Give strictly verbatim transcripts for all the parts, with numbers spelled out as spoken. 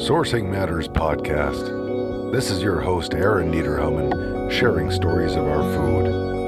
Sourcing Matters podcast. This is your host, Aaron Niederhausen, sharing stories of our food.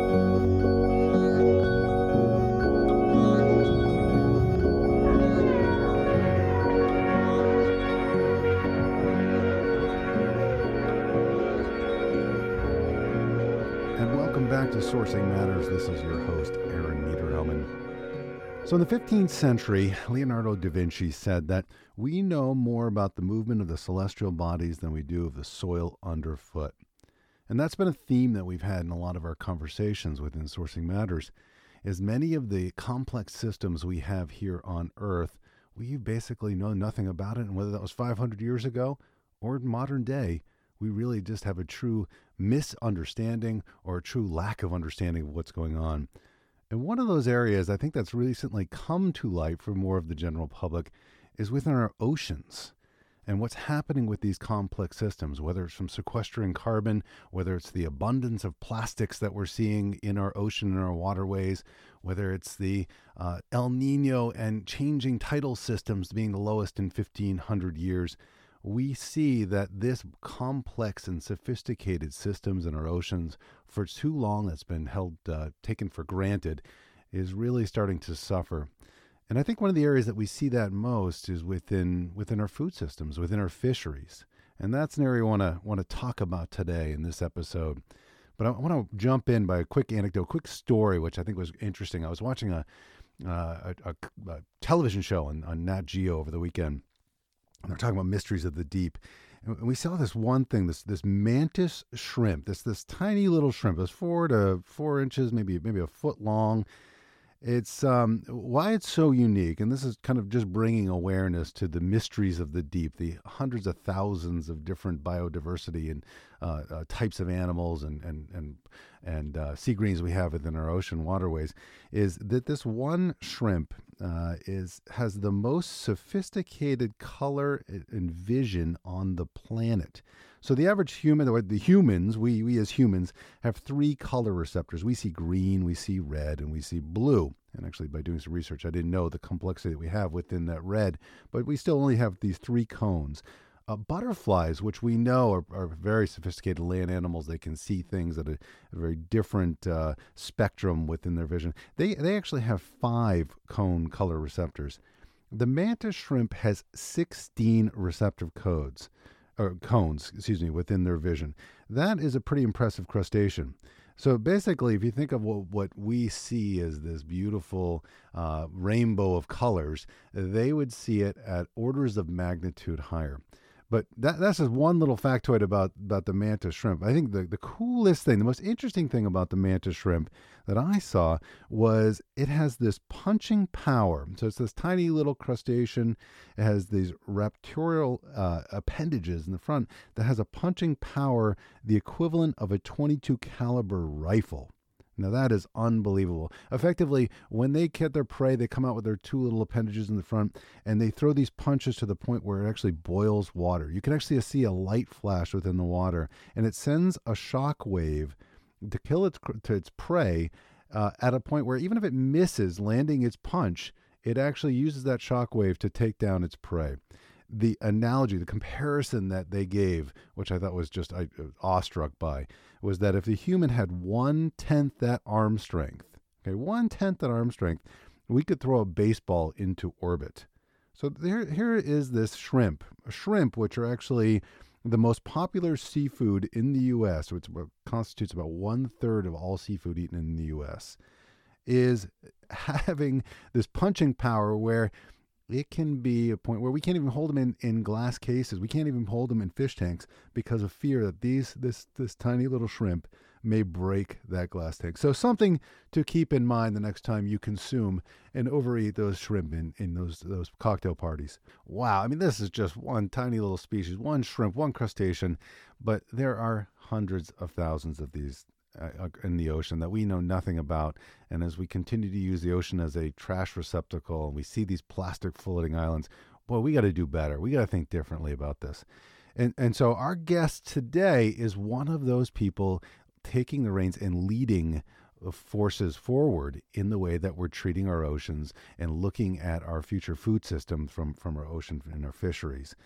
And welcome back to Sourcing Matters. This is your host, Aaron Niederhausen. So in the fifteenth century, Leonardo da Vinci said that we know more about the movement of the celestial bodies than we do of the soil underfoot. And that's been a theme that we've had in a lot of our conversations within Sourcing Matters, is many of the complex systems we have here on Earth, we basically know nothing about it. And whether that was five hundred years ago or modern day, we really just have a true misunderstanding or a true lack of understanding of what's going on. And one of those areas I think that's recently come to light for more of the general public is within our oceans and what's happening with these complex systems, whether it's from sequestering carbon, whether it's the abundance of plastics that we're seeing in our ocean and our waterways, whether it's the uh, El Nino and changing tidal systems being the lowest in fifteen hundred years. We see that this complex and sophisticated systems in our oceans for too long that's been held, uh, taken for granted, is really starting to suffer. And I think one of the areas that we see that most is within within our food systems, within our fisheries. And that's an area I want to want to talk about today in this episode. But I want to jump in by a quick anecdote, quick story, which I think was interesting. I was watching a, uh, a, a, a television show on, on Nat Geo over the weekend. And they're talking about mysteries of the deep. And we saw this one thing, this this mantis shrimp, this this tiny little shrimp. It's four to four inches, maybe maybe a foot long. It's um, why it's so unique, and this is kind of just bringing awareness to the mysteries of the deep, the hundreds of thousands of different biodiversity and uh, uh, types of animals and and and and uh, sea greens we have within our ocean waterways. Is that this one shrimp uh, is has the most sophisticated color and vision on the planet. So the average human, the humans, we we as humans have three color receptors. We see green, we see red, and we see blue. And actually, by doing some research, I didn't know the complexity that we have within that red, but we still only have these three cones. Uh, butterflies, which we know are, are very sophisticated land animals, they can see things at a, a very different uh, spectrum within their vision. They they actually have five cone color receptors. The mantis shrimp has sixteen receptive codes. Or cones, excuse me, within their vision. That is a pretty impressive crustacean. So basically, if you think of what, what we see as this beautiful uh, rainbow of colors, they would see it at orders of magnitude higher. But that, that's just one little factoid about, about the mantis shrimp. I think the, the coolest thing, the most interesting thing about the mantis shrimp that I saw was it has this punching power. So it's this tiny little crustacean. It has these raptorial uh, appendages in the front that has a punching power, the equivalent of a twenty-two caliber rifle. Now that is unbelievable. Effectively, when they get their prey, they come out with their two little appendages in the front, and they throw these punches to the point where it actually boils water. You can actually see a light flash within the water, and it sends a shock wave to kill its to its prey uh, at a point where even if it misses landing its punch, it actually uses that shock wave to take down its prey. The analogy, the comparison that they gave, which I thought was just I, awestruck by, was that if the human had one-tenth that arm strength, okay, one-tenth that arm strength, we could throw a baseball into orbit. So there, here is this shrimp, a shrimp, which are actually the most popular seafood in the U S, which constitutes about one-third of all seafood eaten in the U S, is having this punching power where it can be a point where we can't even hold them in, in glass cases. We can't even hold them in fish tanks because of fear that these this this tiny little shrimp may break that glass tank. So something to keep in mind the next time you consume and overeat those shrimp in, in those those cocktail parties. Wow, I mean, this is just one tiny little species, one shrimp, one crustacean, but there are hundreds of thousands of these Uh, in the ocean that we know nothing about. And as we continue to use the ocean as a trash receptacle and we see these plastic floating islands, boy, we got to do better. We got to think differently about this. And and so our guest today is one of those people taking the reins and leading forces forward in the way that we're treating our oceans and looking at our future food system from, from our ocean and our fisheries.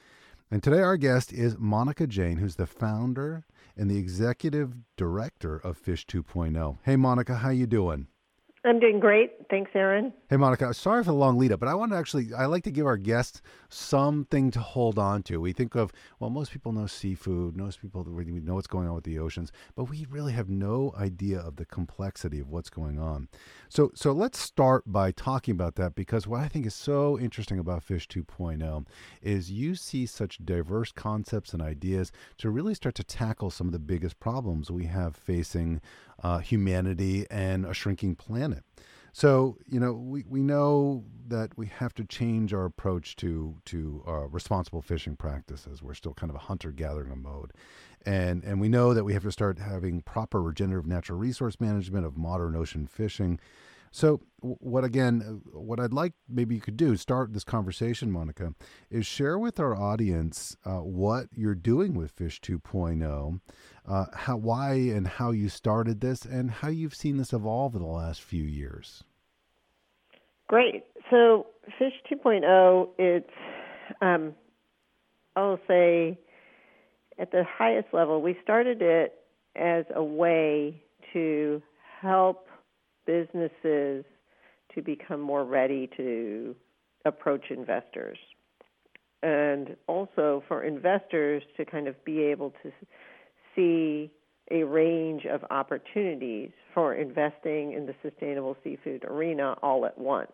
And today our guest is Monica Jane, who's the founder and the executive director of Fish 2.0. Hey, Monica, how you doing? I'm doing great. Thanks, Aaron. Hey, Monica, sorry for the long lead up, but I want to actually, I like to give our guests something to hold on to. We think of, well, most people know seafood, most people really know what's going on with the oceans, but we really have no idea of the complexity of what's going on. So, so let's start by talking about that, because what I think is so interesting about Fish 2.0 is you see such diverse concepts and ideas to really start to tackle some of the biggest problems we have facing uh, humanity and a shrinking planet. So, you know, we, we know that we have to change our approach to to uh, responsible fishing practices. We're still kind of a hunter-gatherer mode. And and we know that we have to start having proper regenerative natural resource management of modern ocean fishing. So what, again, what I'd like maybe you could do, start this conversation, Monica, is share with our audience uh, what you're doing with Fish 2.0, uh, how, why and how you started this, and how you've seen this evolve in the last few years. Great. So Fish 2.0, it's, um, I'll say, at the highest level, we started it as a way to help businesses to become more ready to approach investors, and also for investors to kind of be able to see a range of opportunities for investing in the sustainable seafood arena all at once.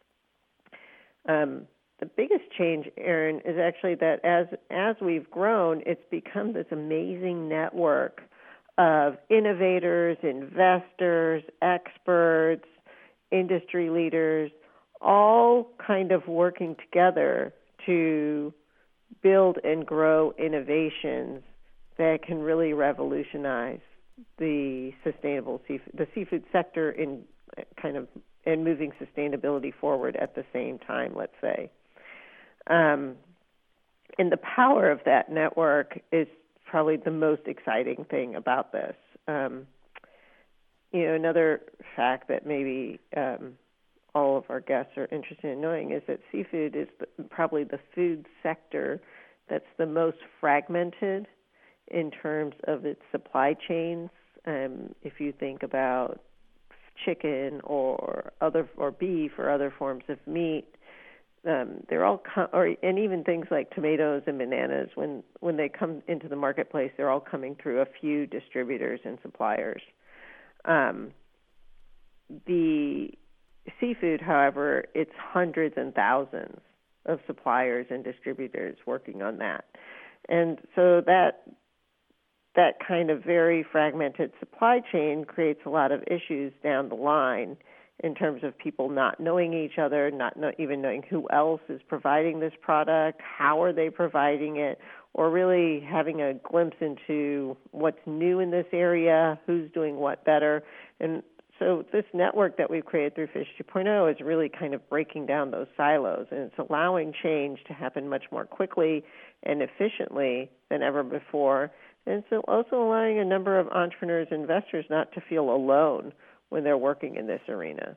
Um, the biggest change, Aaron, is actually that as as we've grown, it's become this amazing network of innovators, investors, experts, industry leaders, all kind of working together to build and grow innovations that can really revolutionize the sustainable seafood, the seafood sector in kind of, and moving sustainability forward at the same time, let's say. Um, and the power of that network is probably the most exciting thing about this. Um, you know, another fact that maybe um, all of our guests are interested in knowing is that seafood is the, probably the food sector that's the most fragmented in terms of its supply chains. Um, if you think about chicken or other or beef or other forms of meat, Um, they're all, com- or and even things like tomatoes and bananas. When when they come into the marketplace, they're all coming through a few distributors and suppliers. Um, the seafood, however, it's hundreds and thousands of suppliers and distributors working on that, and so that that kind of very fragmented supply chain creates a lot of issues down the line, in terms of people not knowing each other, not know, even knowing who else is providing this product, how are they providing it, or really having a glimpse into what's new in this area, who's doing what better. And so this network that we've created through Fish 2.0 is really kind of breaking down those silos, and it's allowing change to happen much more quickly and efficiently than ever before. And it's also allowing a number of entrepreneurs and investors not to feel alone when they're working in this arena.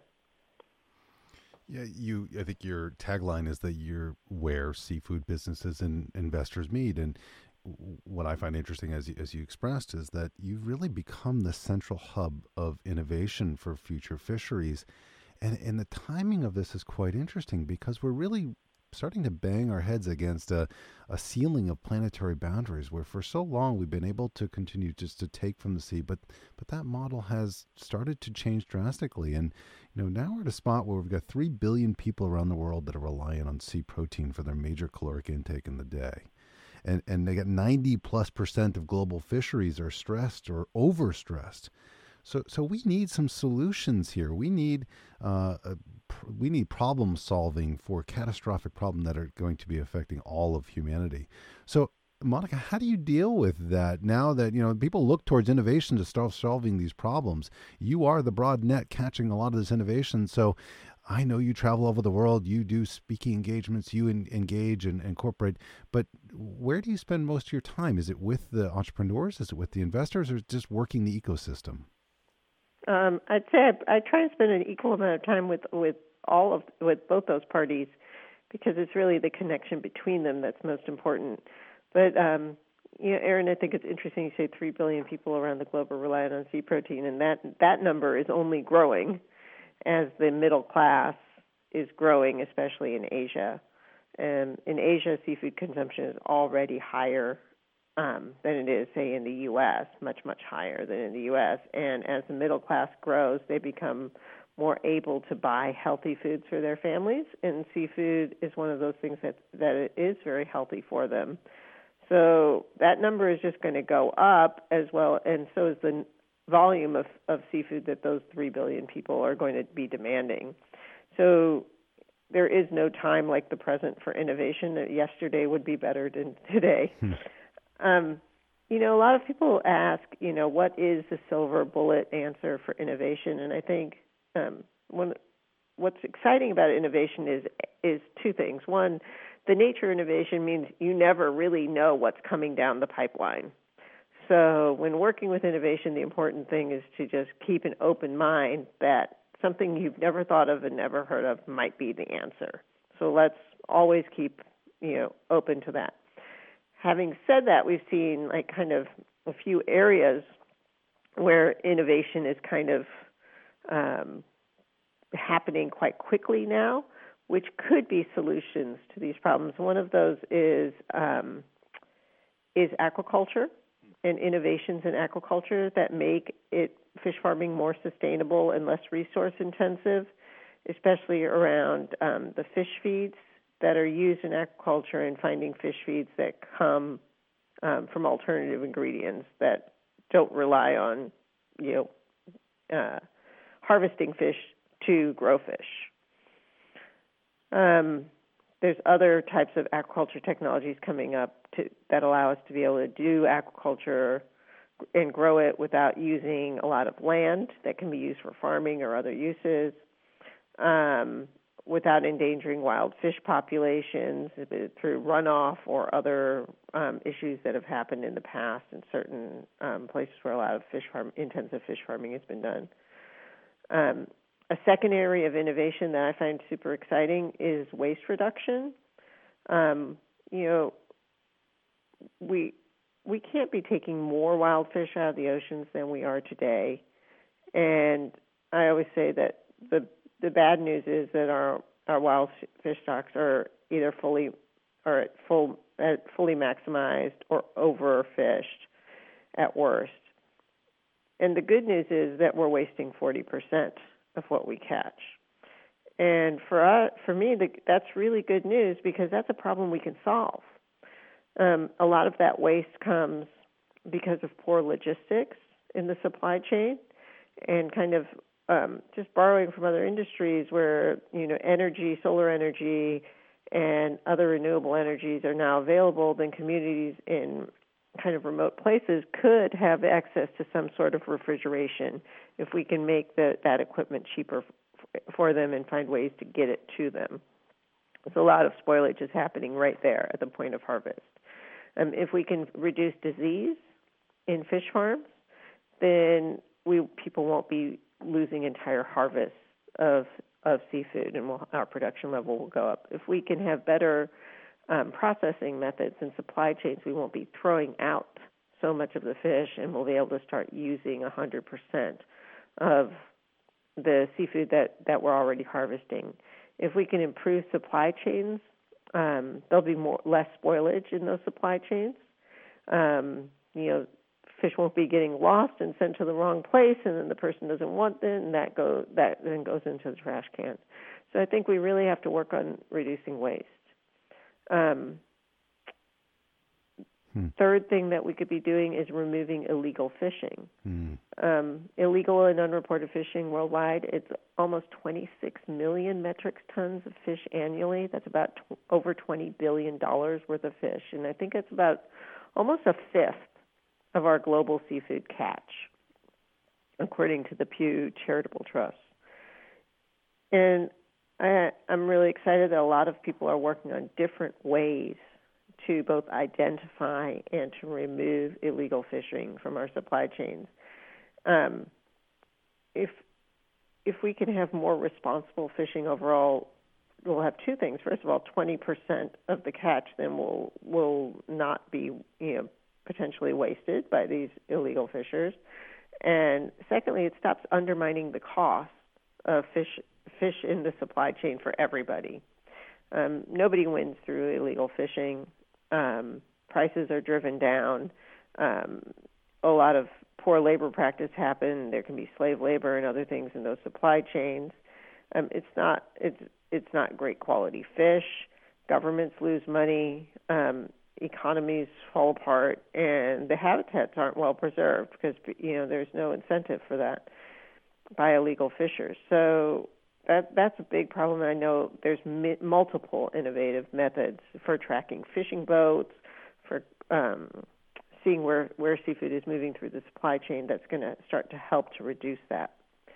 Yeah, you. I think your tagline is that you're where seafood businesses and investors meet. And what I find interesting, as you, as you expressed, is that you've really become the central hub of innovation for future fisheries. And, and the timing of this is quite interesting, because we're really starting to bang our heads against a, a ceiling of planetary boundaries, where for so long we've been able to continue just to take from the sea, but but that model has started to change drastically. And you know, now we're at a spot where we've got three billion people around the world that are reliant on sea protein for their major caloric intake in the day. And and they got ninety plus percent of global fisheries are stressed or overstressed. So, so we need some solutions here. We need, uh, a, we need problem solving for catastrophic problems that are going to be affecting all of humanity. So, Monica, how do you deal with that now that, you know, people look towards innovation to start solving these problems? You are the broad net catching a lot of this innovation. So, I know you travel over the world. You do speaking engagements. You en- engage and incorporate. But where do you spend most of your time? Is it with the entrepreneurs? Is it with the investors, or just working the ecosystem? Um, I'd say I, I try and spend an equal amount of time with, with all of with both those parties, because it's really the connection between them that's most important. But, um, you know, Aaron, I think it's interesting you say three billion people around the globe are reliant on sea protein, and that, that number is only growing as the middle class is growing, especially in Asia. And in Asia, seafood consumption is already higher um, than it is, say, in the U S, much, much higher than in the U S. And as the middle class grows, they become more able to buy healthy foods for their families, and seafood is one of those things that, that it is very healthy for them. So that number is just going to go up as well, and so is the volume of, of seafood that those three billion people are going to be demanding. So there is no time like the present for innovation. Yesterday would be better than today. Hmm. Um, you know, a lot of people ask, you know, what is the silver bullet answer for innovation? And I think um, one, what's exciting about innovation is is two things. One, the nature of innovation means you never really know what's coming down the pipeline. So when working with innovation, the important thing is to just keep an open mind that something you've never thought of and never heard of might be the answer. So let's always keep, you know, open to that. Having said that, we've seen like kind of a few areas where innovation is kind of um, happening quite quickly now, which could be solutions to these problems. One of those is um, is aquaculture and innovations in aquaculture that make it fish farming more sustainable and less resource intensive, especially around um, the fish feeds that are used in aquaculture and finding fish feeds that come um, from alternative ingredients that don't rely on, you know, uh, harvesting fish to grow fish. Um, there's other types of aquaculture technologies coming up to, that allow us to be able to do aquaculture and grow it without using a lot of land that can be used for farming or other uses, um, without endangering wild fish populations through runoff or other um, issues that have happened in the past in certain um, places where a lot of fish farm, intensive fish farming has been done. Um, A second area of innovation that I find super exciting is waste reduction. Um, you know, we we can't be taking more wild fish out of the oceans than we are today. And I always say that the the bad news is that our, our wild fish stocks are either fully or at full at fully maximized or overfished at worst. And the good news is that we're wasting forty percent of what we catch. And for us, for me, the, that's really good news because that's a problem we can solve. Um, a lot of that waste comes because of poor logistics in the supply chain and kind of um, just borrowing from other industries where, you know, energy, solar energy, and other renewable energies are now available, then communities in kind of remote places could have access to some sort of refrigeration if we can make the, that equipment cheaper f- for them and find ways to get it to them. There's a lot of spoilage is happening right there at the point of harvest. Um, if we can reduce disease in fish farms, then we people won't be losing entire harvests of of seafood, and we'll, our production level will go up. If we can have better um, processing methods and supply chains, we won't be throwing out so much of the fish, and we'll be able to start using one hundred percent of the seafood that, that we're already harvesting. If we can improve supply chains, um, there'll be more less spoilage in those supply chains. Um, you know, fish won't be getting lost and sent to the wrong place, and then the person doesn't want them, and that go that then goes into the trash can. So I think we really have to work on reducing waste. Um, hmm. Third thing that we could be doing is removing illegal fishing. Hmm. Um, illegal and unreported fishing worldwide, it's almost twenty-six million metric tons of fish annually. That's about t- over twenty billion dollars worth of fish, and I think it's about almost a fifth of our global seafood catch, according to the Pew Charitable Trust. And I, I'm really excited that a lot of people are working on different ways to both identify and to remove illegal fishing from our supply chains. Um, if if we can have more responsible fishing overall, we'll have two things. First of all, twenty percent of the catch then will will not be, you know, potentially wasted by these illegal fishers. And secondly, it stops undermining the cost of fish fish in the supply chain for everybody. Um, nobody wins through illegal fishing. Um, prices are driven down. Um, a lot of poor labor practice happen. There can be slave labor and other things in those supply chains. Um, it's not it's it's not great quality fish. Governments lose money. Um, economies fall apart, and the habitats aren't well preserved because, you know, there's no incentive for that by illegal fishers. So that that's a big problem. I know there's mi- multiple innovative methods for tracking fishing boats, for um, seeing where, where seafood is moving through the supply chain. That's going to start to help to reduce that.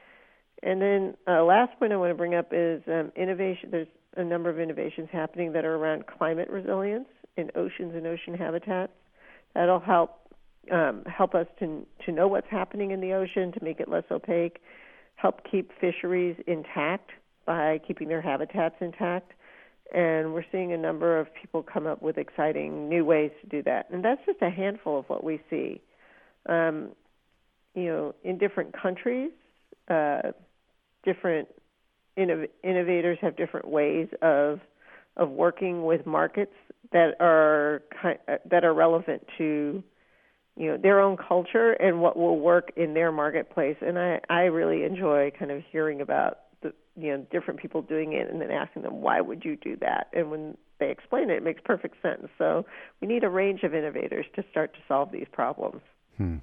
And then uh, last point I want to bring up is um, innovation. There's a number of innovations happening that are around climate resilience in oceans and ocean habitats. That'll help um, help us to to know what's happening in the ocean, to make it less opaque, help keep fisheries intact by keeping their habitats intact. And we're seeing a number of people come up with exciting new ways to do that. And that's just a handful of what we see. Um, you know, in different countries, uh, different innov- innovators have different ways of of working with markets that are that are relevant to, you know, their own culture and what will work in their marketplace. And I, I really enjoy kind of hearing about the, you know, different people doing it and then asking them, why would you do that? And when they explain it, it makes perfect sense. So we need a range of innovators to start to solve these problems. Hmm.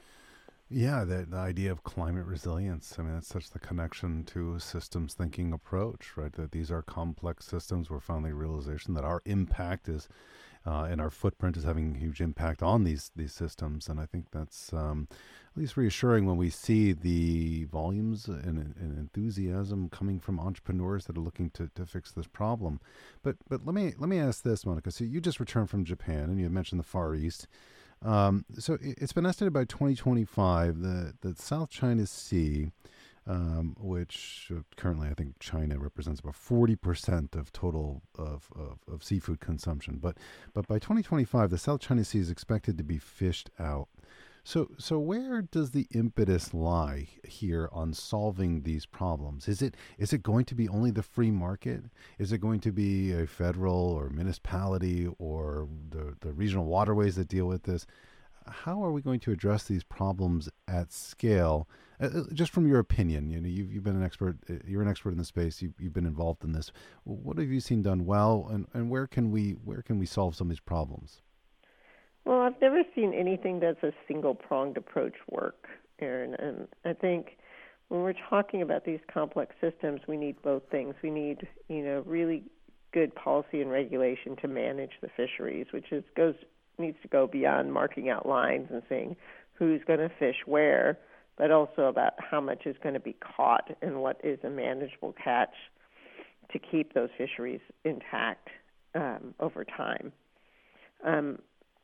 Yeah, the, the idea of climate resilience, I mean, that's such the connection to a systems thinking approach, right? That these are complex systems. We're finally realization that our impact is, uh, and our footprint is having a huge impact on these these systems. And I think that's um, at least reassuring when we see the volumes and, and enthusiasm coming from entrepreneurs that are looking to, to fix this problem. But but let me let me ask this, Monica. So you just returned from Japan, and you mentioned the Far East. Um, so it's been estimated by twenty twenty-five that the South China Sea, um, which currently I think China represents about forty percent of total of, of, of seafood consumption, but but by twenty twenty-five the South China Sea is expected to be fished out. So so where does the impetus lie here on solving these problems? Is it is it going to be only the free market? Is it going to be a federal or municipality or the, the regional waterways that deal with this? How are we going to address these problems at scale? Uh, just from your opinion, you know, you've, you've been an expert. You're an expert in the space. You've, you've been involved in this. What have you seen done well, and, and where can we where can we solve some of these problems? Well, I've never seen anything that's a single-pronged approach work, Aaron. And I think when we're talking about these complex systems, we need both things. We need, you know, really good policy and regulation to manage the fisheries, which is goes needs to go beyond marking out lines and saying who's going to fish where, but also about how much is going to be caught and what is a manageable catch to keep those fisheries intact um, over time. Um,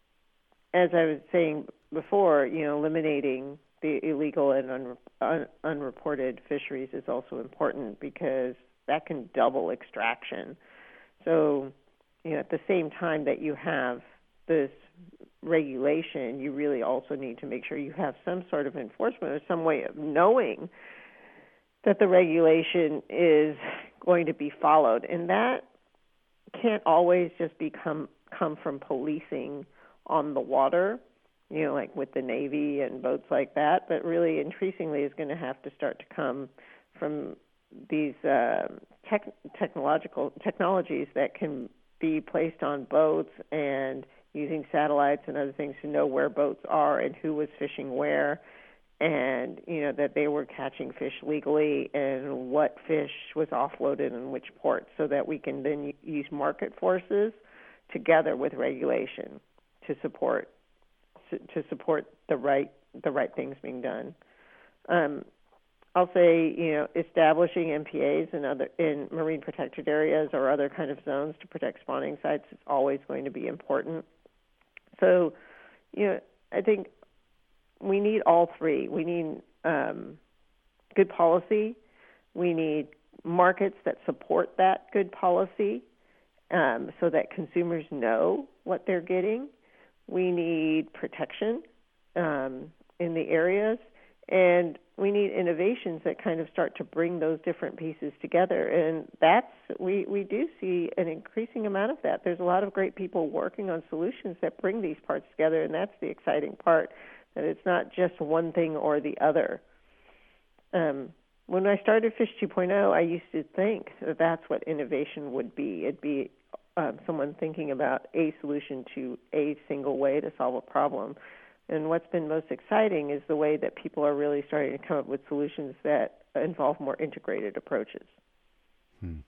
As I was saying before, you know, eliminating the illegal and un, un, unreported fisheries is also important because that can double extraction. So, you know, at the same time that you have this regulation, you really also need to make sure you have some sort of enforcement or some way of knowing that the regulation is going to be followed. And that can't always just become come from policing on the water, you know, like with the Navy and boats like that, but really increasingly is going to have to start to come from these uh, tech, technological technologies that can be placed on boats and using satellites and other things to know where boats are and who was fishing where, and, you know, that they were catching fish legally and what fish was offloaded in which port, so that we can then use market forces together with regulation to support to support the right the right things being done. Um, I'll say, you know, establishing M P As in other in marine protected areas or other kind of zones to protect spawning sites is always going to be important. So, you know, I think we need all three. We need um, good policy, we need markets that support that good policy um, so that consumers know what they're getting. We need protection um, in the areas, and we need innovations that kind of start to bring those different pieces together. And that's, we, we do see an increasing amount of that. There's a lot of great people working on solutions that bring these parts together, and that's the exciting part, that it's not just one thing or the other. Um, when I started Fish two point oh, I used to think that that's what innovation would be. It'd be um, someone thinking about a solution to a single way to solve a problem. And what's been most exciting is the way that people are really starting to come up with solutions that involve more integrated approaches. Hmm.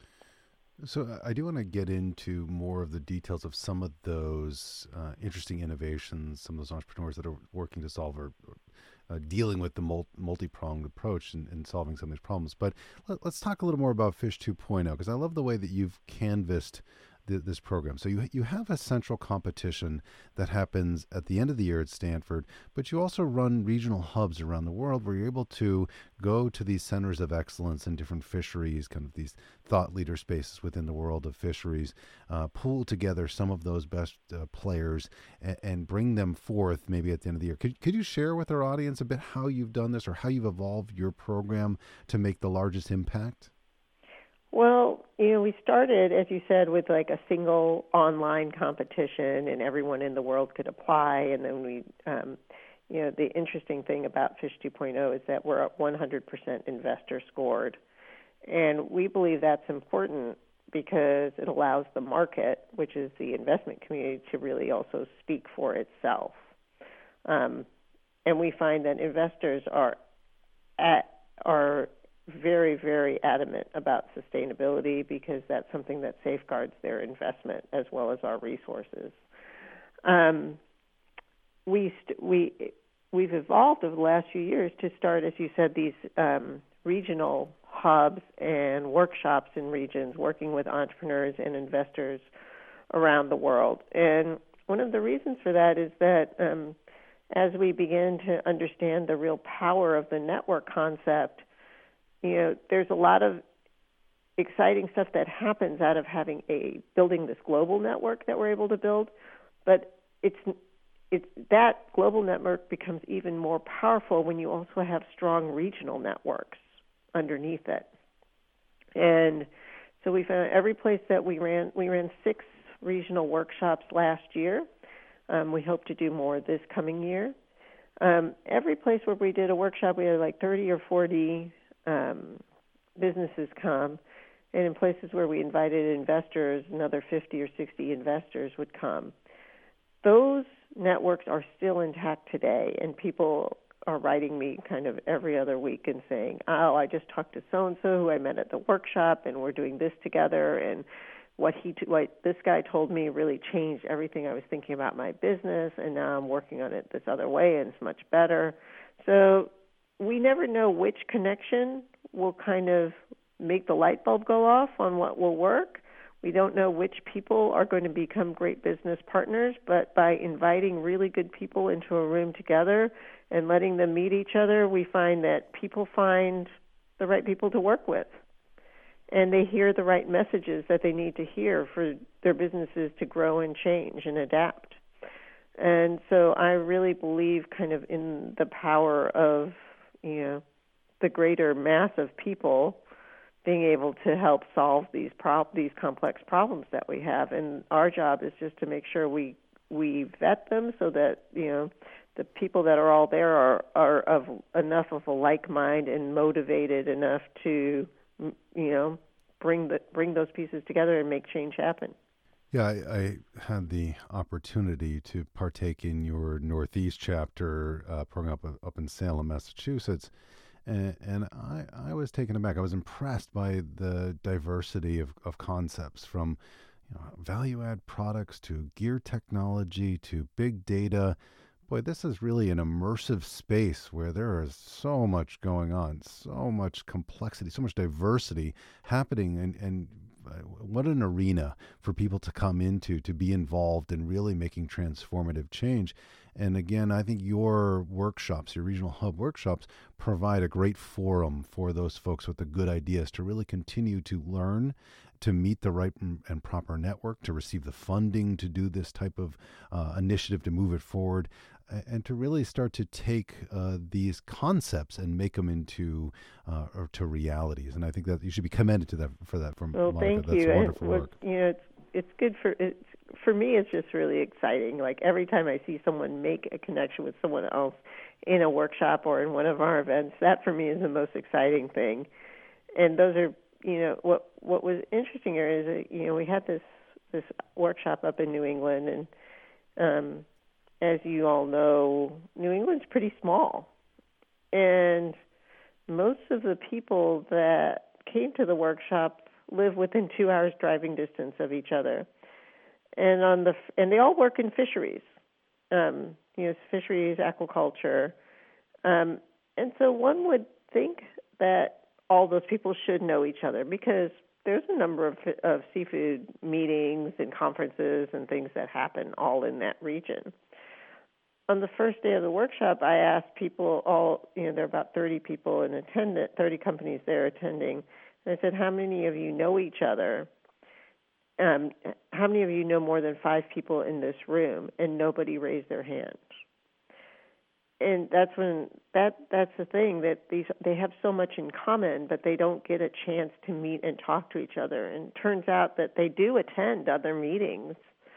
So I do want to get into more of the details of some of those uh, interesting innovations, some of those entrepreneurs that are working to solve or uh, dealing with the mul- multi-pronged approach in, in solving some of these problems. But let, let's talk a little more about Fish two point oh, because I love the way that you've canvassed this program. So you you have a central competition that happens at the end of the year at Stanford, but you also run regional hubs around the world where you're able to go to these centers of excellence in different fisheries, kind of these thought leader spaces within the world of fisheries, uh, pull together some of those best uh, players and, and bring them forth maybe at the end of the year. Could, could you share with our audience a bit how you've done this or how you've evolved your program to make the largest impact? Well, you know, we started, as you said, with like a single online competition, and everyone in the world could apply. And then we, um, you know, the interesting thing about Fish two point oh is that we're at one hundred percent investor scored. And we believe that's important because it allows the market, which is the investment community, to really also speak for itself. Um, and we find that investors are at, are very, very adamant about sustainability because that's something that safeguards their investment as well as our resources. Um, we st- we we've evolved over the last few years to start, as you said, these um, regional hubs and workshops in regions, working with entrepreneurs and investors around the world. And one of the reasons for that is that um, as we begin to understand the real power of the network concept, you know, there's a lot of exciting stuff that happens out of having a building this global network that we're able to build, but it's it's that global network becomes even more powerful when you also have strong regional networks underneath it. And so we found every place that we ran, we ran six regional workshops last year. Um, we hope to do more this coming year. Um, every place where we did a workshop, we had like thirty or forty Um, businesses come, and in places where we invited investors, another fifty or sixty investors would come. Those networks are still intact today, and people are writing me kind of every other week and saying, oh, I just talked to so-and-so who I met at the workshop, and we're doing this together, and what he, t- what this guy told me really changed everything I was thinking about my business, and now I'm working on it this other way, and it's much better. So we never know which connection will kind of make the light bulb go off on what will work. We don't know which people are going to become great business partners, but by inviting really good people into a room together and letting them meet each other, we find that people find the right people to work with. And they hear the right messages that they need to hear for their businesses to grow and change and adapt. And so I really believe kind of in the power of, you know, the greater mass of people being able to help solve these pro- these complex problems that we have. And our job is just to make sure we we vet them so that, you know, the people that are all there are, are of enough of a like mind and motivated enough to, you know, bring the bring those pieces together and make change happen. Yeah, I, I had the opportunity to partake in your Northeast chapter uh, program up, up in Salem, Massachusetts, and, and I, I was taken aback. I was impressed by the diversity of, of concepts, from you know, value-add products to gear technology to big data. Boy, this is really an immersive space where there is so much going on, so much complexity, so much diversity happening, and, and what an arena for people to come into, to be involved in really making transformative change. And again, I think your workshops, your regional hub workshops, provide a great forum for those folks with the good ideas to really continue to learn, to meet the right and proper network, to receive the funding to do this type of uh, initiative, to move it forward, and to really start to take uh, these concepts and make them into uh, or to realities. And I think that you should be commended to that for that. From well, Monica. thank That's you. wonderful and, work. You know, it's it's good for it's for me. It's just really exciting. Like every time I see someone make a connection with someone else in a workshop or in one of our events, that for me is the most exciting thing. And those are, you know, what what was interesting here is that, you know, we had this this workshop up in New England, and um, as you all know, New England's pretty small, and most of the people that came to the workshop live within two hours driving distance of each other, and on the and they all work in fisheries, um, you know, fisheries, aquaculture, um, and so one would think that all those people should know each other because there's a number of, of seafood meetings and conferences and things that happen all in that region. On the first day of the workshop, I asked people all, you know, there are about thirty people in attendance, thirty companies there attending, and I said, how many of you know each other? Um, how many of you know more than five people in this room? And nobody raised their hand. And that's when that that's the thing, that these they have so much in common, but they don't get a chance to meet and talk to each other. And it turns out that they do attend other meetings,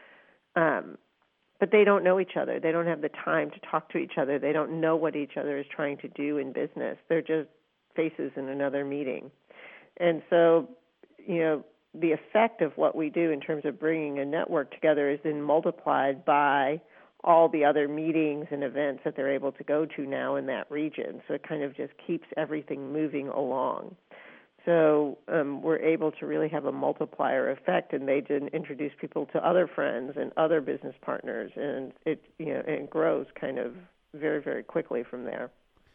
um, but they don't know each other. They don't have the time to talk to each other. They don't know what each other is trying to do in business. They're just faces in another meeting. And so, you know, the effect of what we do in terms of bringing a network together is then multiplied by all the other meetings and events that they're able to go to now in that region. So it kind of just keeps everything moving along. So um, we're able to really have a multiplier effect, and they did introduce people to other friends and other business partners, and it you know it grows kind of very, very quickly from there.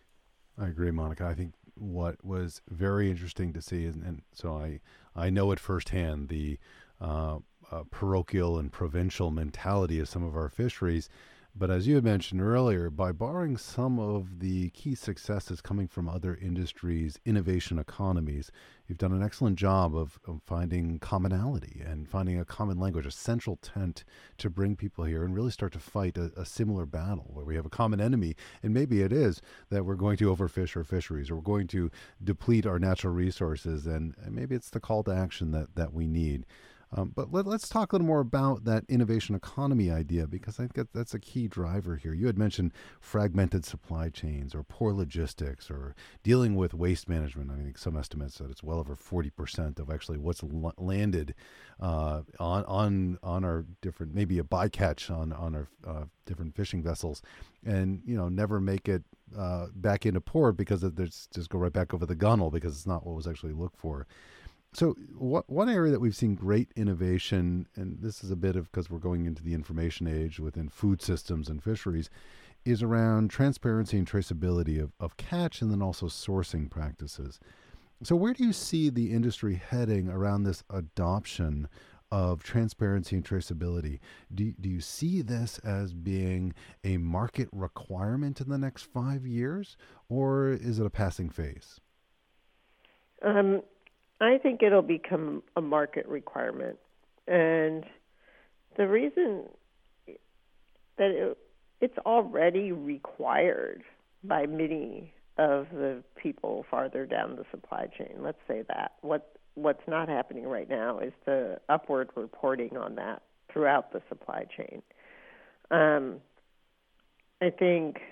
I agree, Monica. I think what was very interesting to see, and, and so I, I know it firsthand, the uh, uh, parochial and provincial mentality of some of our fisheries. But as you had mentioned earlier, by borrowing some of the key successes coming from other industries, innovation economies, you've done an excellent job of, of finding commonality and finding a common language, a central tent to bring people here and really start to fight a, a similar battle where we have a common enemy. And maybe it is that we're going to overfish our fisheries, or we're going to deplete our natural resources. And, and maybe it's the call to action that, that we need. Um, but let, let's talk a little more about that innovation economy idea, because I think that that's a key driver here. You had mentioned fragmented supply chains or poor logistics or dealing with waste management. I think some estimates that it's well over forty percent of actually what's l- landed uh, on on on our different, maybe a bycatch on, on our uh, different fishing vessels, and, you know, never make it uh, back into port because there's just go right back over the gunnel because it's not what was actually looked for. So what, one area that we've seen great innovation, and this is a bit of because we're going into the information age within food systems and fisheries, is around transparency and traceability of, of catch and then also sourcing practices. So where do you see the industry heading around this adoption of transparency and traceability? Do, do you see this as being a market requirement in the next five years, or is it a passing phase? Um. I think it'll become a market requirement. And the reason that it, it's already required by many of the people farther down the supply chain, let's say that. What What's not happening right now is the upward reporting on that throughout the supply chain. Um, I think,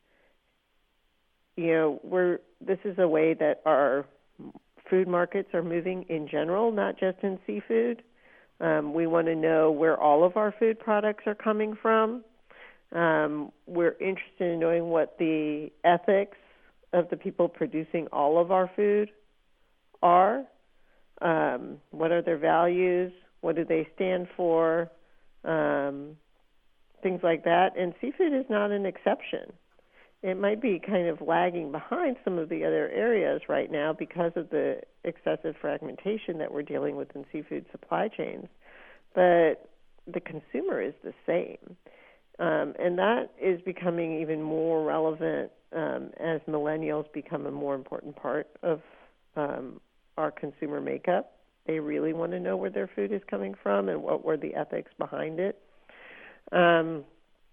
you know, we're this is a way that our food markets are moving in general, not just in seafood. Um, we want to know where all of our food products are coming from. Um, we're interested in knowing what the ethics of the people producing all of our food are. Um, what are their values? What do they stand for? Um, things like that. And seafood is not an exception. it might be kind of lagging behind some of the other areas right now because of the excessive fragmentation that we're dealing with in seafood supply chains. But the consumer is the same. Um, and that is becoming even more relevant um, as millennials become a more important part of um, our consumer makeup. They really want to know where their food is coming from and what were the ethics behind it. Um,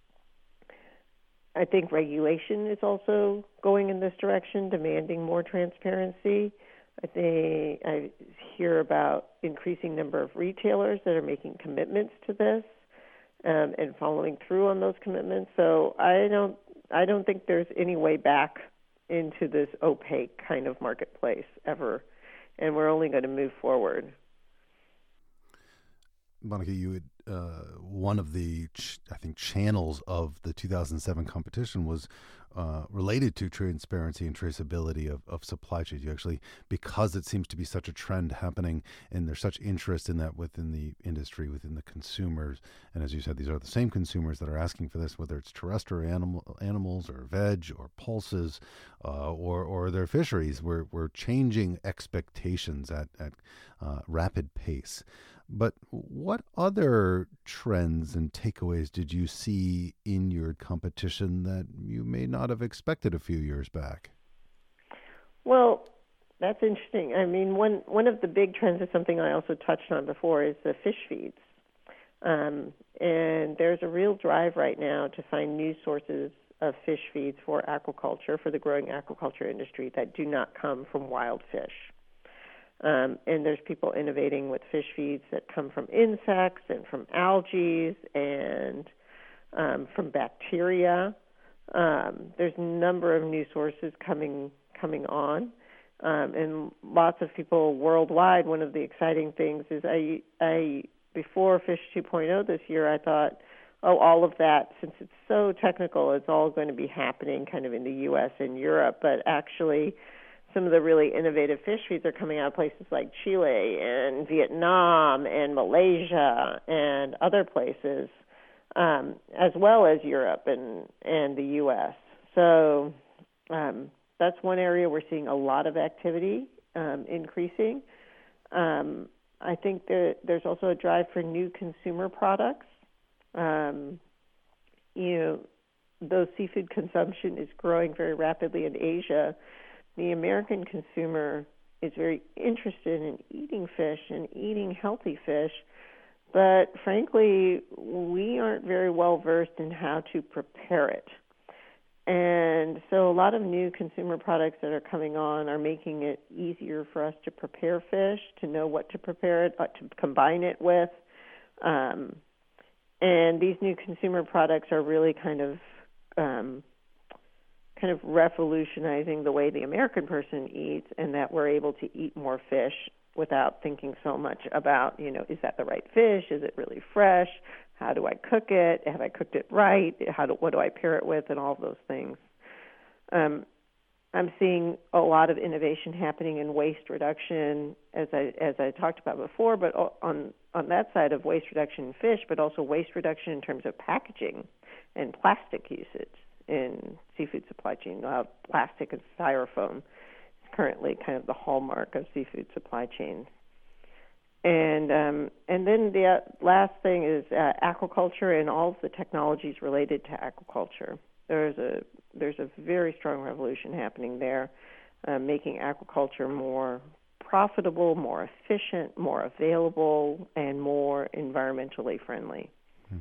I think regulation is also going in this direction, demanding more transparency. I think I hear about increasing number of retailers that are making commitments to this um, and following through on those commitments. So I don't, I don't think there's any way back into this opaque kind of marketplace ever, and we're only going to move forward. Monica, you had, uh, one of the, ch- I think, channels of the two thousand seven competition was uh, related to transparency and traceability of, of supply chains. You actually, because it seems to be such a trend happening, and there's such interest in that within the industry, within the consumers, and as you said, these are the same consumers that are asking for this, whether it's terrestrial animal, animals or veg or pulses uh, or or their fisheries. We're, we're changing expectations at, at uh, rapid pace. But what other trends and takeaways did you see in your competition that you may not have expected a few years back? Well, that's interesting. I mean, one one of the big trends is something I also touched on before is the fish feeds. Um, and there's a real drive right now to find new sources of fish feeds for aquaculture, for the growing aquaculture industry that do not come from wild fish. Um, and there's people innovating with fish feeds that come from insects and from algae and um, from bacteria. Um, there's a number of new sources coming coming on, um, and lots of people worldwide. One of the exciting things is I, I before Fish two point oh this year, I thought, oh, all of that, since it's so technical, it's all going to be happening kind of in the U S and Europe, but actually some of the really innovative fish feeds are coming out of places like Chile and Vietnam and Malaysia and other places, um, as well as Europe and, and the U S. So um, that's one area we're seeing a lot of activity um, increasing. Um, I think that there's also a drive for new consumer products. Um, you know, though seafood consumption is growing very rapidly in Asia, the American consumer is very interested in eating fish and eating healthy fish, but frankly, we aren't very well versed in how to prepare it. And so a lot of new consumer products that are coming on are making it easier for us to prepare fish, to know what to prepare it, what to combine it with. Um, and these new consumer products are really kind of um, kind of revolutionizing the way the American person eats, and that we're able to eat more fish without thinking so much about, you know, is that the right fish? Is it really fresh? How do I cook it? Have I cooked it right? How do, what do I pair it with? And all of those things. Um, I'm seeing a lot of innovation happening in waste reduction, as I as I talked about before, but on on that side of waste reduction in fish, but also waste reduction in terms of packaging and plastic usage in seafood supply chain. Uh, plastic and styrofoam is currently kind of the hallmark of seafood supply chain. And um, and then the uh, last thing is uh, aquaculture and all of the technologies related to aquaculture. There's a there's a very strong revolution happening there, uh, making aquaculture more profitable, more efficient, more available, and more environmentally friendly.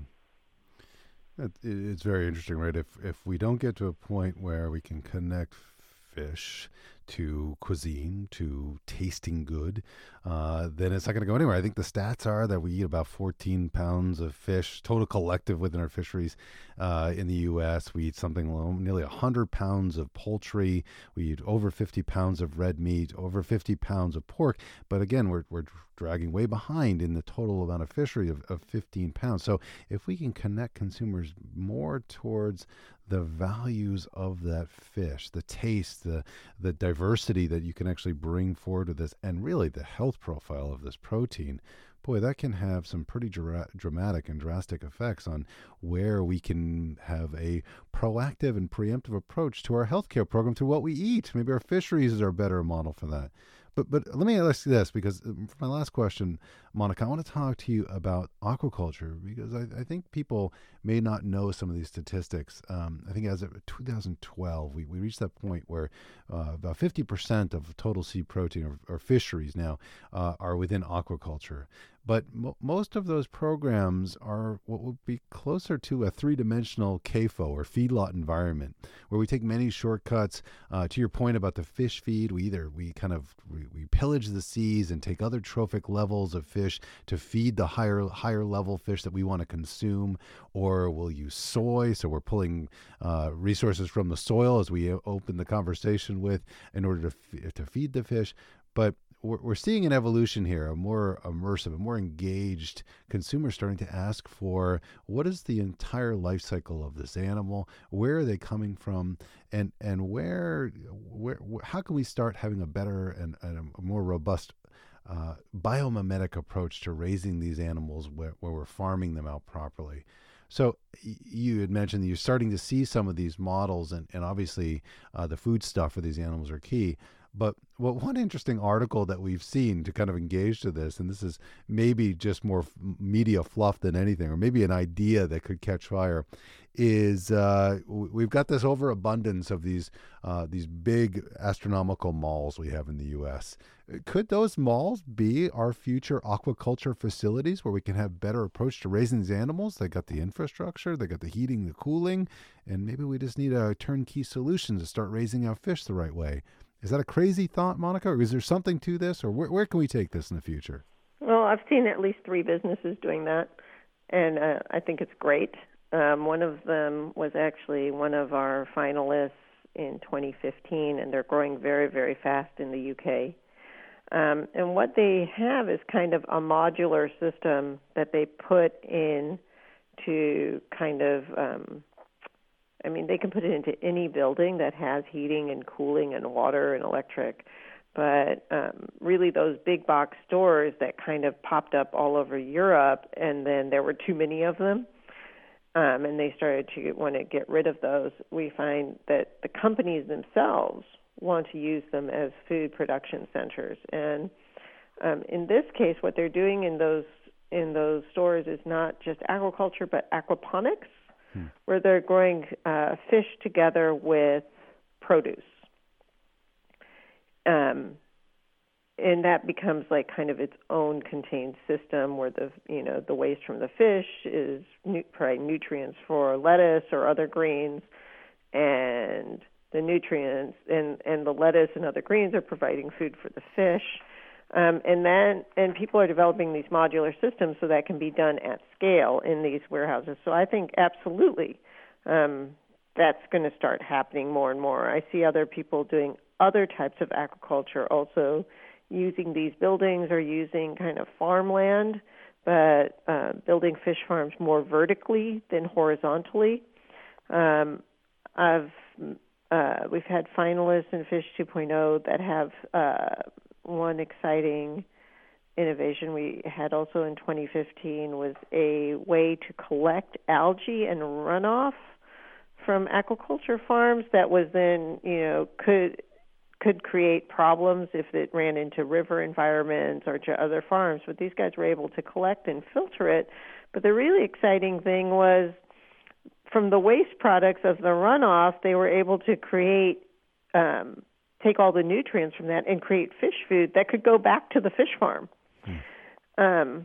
It's very interesting, right? If if we don't get to a point where we can connect fish to cuisine, to tasting good, uh, then it's not going to go anywhere. I think the stats are that we eat about fourteen pounds of fish, total collective within our fisheries uh, in the U S. We eat something alone, nearly one hundred pounds of poultry. We eat over fifty pounds of red meat, over fifty pounds of pork. But again, we're we're dragging way behind in the total amount of fishery of, of fifteen pounds. So if we can connect consumers more towards the values of that fish, the taste, the the diversity that you can actually bring forward to this, and really the health profile of this protein, boy, that can have some pretty dra- dramatic and drastic effects on where we can have a proactive and preemptive approach to our healthcare program, to what we eat. Maybe our fisheries are a better model for that. But but let me ask you this, because for my last question, Monica, I want to talk to you about aquaculture, because I, I think people may not know some of these statistics. Um, I think as of two thousand twelve, we, we reached that point where uh, about fifty percent of total sea protein or, or fisheries now uh, are within aquaculture. But mo- most of those programs are what would be closer to a three-dimensional C A F O or feedlot environment, where we take many shortcuts. Uh, to your point about the fish feed, we either we kind of we, we pillage the seas and take other trophic levels of fish to feed the higher higher level fish that we want to consume, or we'll use soy, so we're pulling uh, resources from the soil, as we open the conversation with, in order to f- to feed the fish. But we're, we're seeing an evolution here, a more immersive, a more engaged consumer starting to ask for, what is the entire life cycle of this animal? Where are they coming from? And and where, where how can we start having a better and, and a more robust uh, biomimetic approach to raising these animals where, where we're farming them out properly? So you had mentioned that you're starting to see some of these models, and, and obviously uh, the food stuff for these animals are key. But well, one interesting article that we've seen to kind of engage to this, and this is maybe just more f- media fluff than anything, or maybe an idea that could catch fire, is uh, w- we've got this overabundance of these uh, these big astronomical malls we have in the U S. Could those malls be our future aquaculture facilities, where we can have better approach to raising these animals? They got the infrastructure, they got the heating, the cooling, and maybe we just need a turnkey solution to start raising our fish the right way. Is that a crazy thought, Monica, or is there something to this, or where, where can we take this in the future? Well, I've seen at least three businesses doing that, and uh, I think it's great. Um, one of them was actually one of our finalists in twenty fifteen, and they're growing very, very fast in the U K. Um, and what they have is kind of a modular system that they put in to kind of um, I mean, they can put it into any building that has heating and cooling and water and electric. But um, really those big box stores that kind of popped up all over Europe, and then there were too many of them, um, and they started to want to get rid of those, we find that the companies themselves want to use them as food production centers. And um, in this case, what they're doing in those in those stores is not just aquaculture, but aquaponics, Hmm. where they're growing uh, fish together with produce. Um, and that becomes like kind of its own contained system, where the you know the waste from the fish is nu- providing nutrients for lettuce or other greens, and the nutrients and, and the lettuce and other greens are providing food for the fish. Um, and then, and people are developing these modular systems so that can be done at scale in these warehouses. So I think absolutely um, that's going to start happening more and more. I see other people doing other types of aquaculture, also using these buildings or using kind of farmland, but uh, building fish farms more vertically than horizontally. Um, I've uh, we've had finalists in Fish two point oh that have uh, one exciting innovation we had also in twenty fifteen was a way to collect algae and runoff from aquaculture farms that was then, you know, could could create problems if it ran into river environments or to other farms. But these guys were able to collect and filter it. But the really exciting thing was, from the waste products of the runoff, they were able to create um, take all the nutrients from that and create fish food that could go back to the fish farm. Hmm. Um,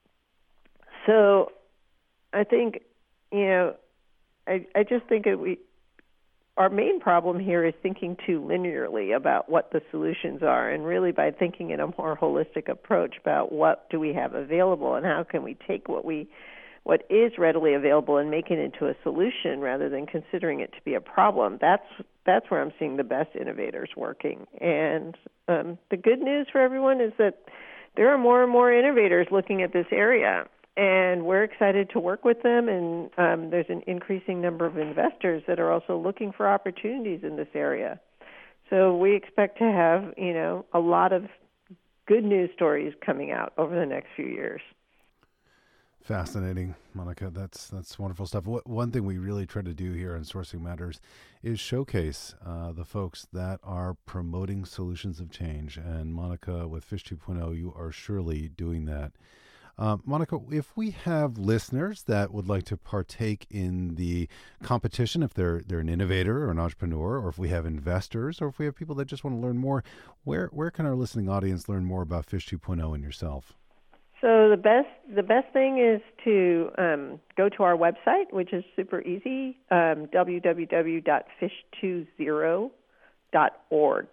so I think, you know, I, I just think that we, our main problem here is thinking too linearly about what the solutions are, and really by thinking in a more holistic approach about what do we have available and how can we take what we what is readily available and make it into a solution rather than considering it to be a problem. That's that's where I'm seeing the best innovators working. And um, the good news for everyone is that there are more and more innovators looking at this area. and we're excited to work with them. And um, there's an increasing number of investors that are also looking for opportunities in this area. So we expect to have, you know, a lot of good news stories coming out over the next few years. Fascinating, Monica. That's that's wonderful stuff. What, one thing we really try to do here on Sourcing Matters is showcase uh, the folks that are promoting solutions of change. And Monica, with Fish two point oh, you are surely doing that. Uh, Monica, if we have listeners that would like to partake in the competition, if they're they're an innovator or an entrepreneur, or if we have investors, or if we have people that just want to learn more, where where can our listening audience learn more about Fish two point oh and yourself? So the best the best thing is to um, go to our website, which is super easy, um, w w w dot fish two zero dot org,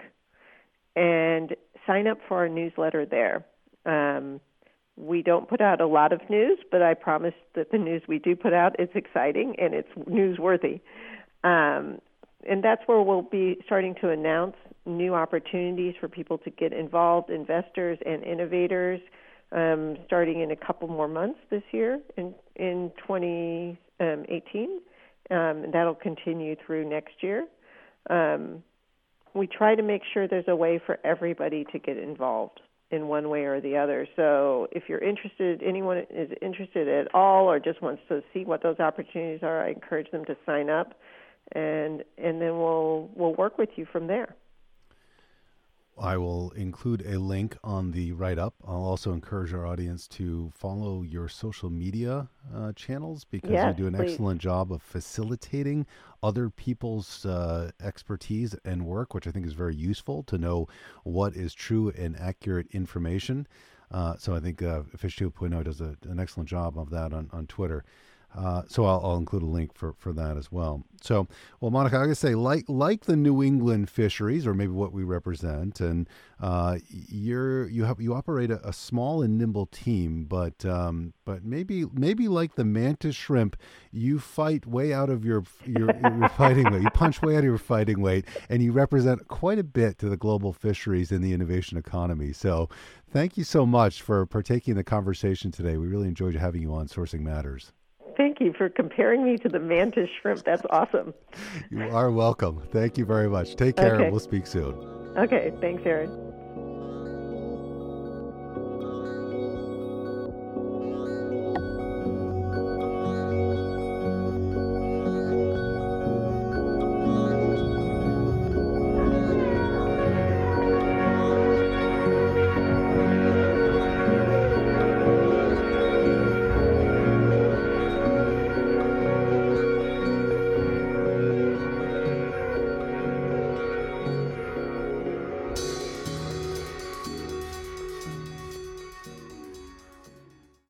and sign up for our newsletter there. Um, we don't put out a lot of news, but I promise that the news we do put out is exciting and it's newsworthy. Um, and that's where we'll be starting to announce new opportunities for people to get involved, investors and innovators, Um, starting in a couple more months this year in in twenty eighteen, um, and that'll continue through next year. Um, we try to make sure there's a way for everybody to get involved in one way or the other. So if you're interested, anyone is interested at all or just wants to see what those opportunities are, I encourage them to sign up, and and then we'll we'll work with you from there. I will include a link on the write-up. I'll also encourage our audience to follow your social media uh, channels because yes, you do an please. excellent job of facilitating other people's uh, expertise and work, which I think is very useful to know what is true and accurate information. Uh, so I think uh, Fish two point oh does a, an excellent job of that on, on Twitter. Uh, so I'll, I'll include a link for, for that as well. So, well, Monica, I gotta say, like like the New England fisheries, or maybe what we represent, and uh, you're you have you operate a, a small and nimble team, but um, but maybe maybe like the mantis shrimp, you fight way out of your your, your fighting weight. You punch way out of your fighting weight, and you represent quite a bit to the global fisheries and the innovation economy. So, thank you so much for partaking in the conversation today. We really enjoyed having you on Sourcing Matters. Thank you for comparing me to the mantis shrimp. That's awesome. You are welcome. Thank you very much. Take care, okay. and we'll speak soon. Okay. Thanks, Aaron.